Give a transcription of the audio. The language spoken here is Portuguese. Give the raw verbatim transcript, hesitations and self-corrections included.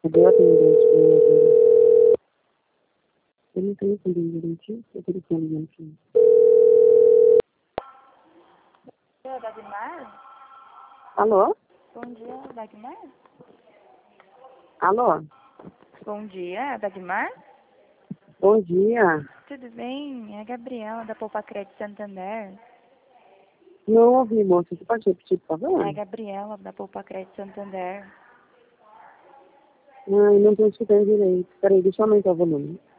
Cadê o atendente que me atende? Eu não tenho atendente, eu tenho telefone aqui. É Dagmar? Alô? Bom dia, Dagmar? Alô? Bom dia, Dagmar? Bom dia. Tudo bem? É a Gabriela, da Poupa Crédito Santander. Não ouvi, moça. Você pode repetir, por É favor? a Gabriela, da Poupa Crédito Santander. Ai, não estou escutando direito. Peraí, deixa eu aumentar o volume.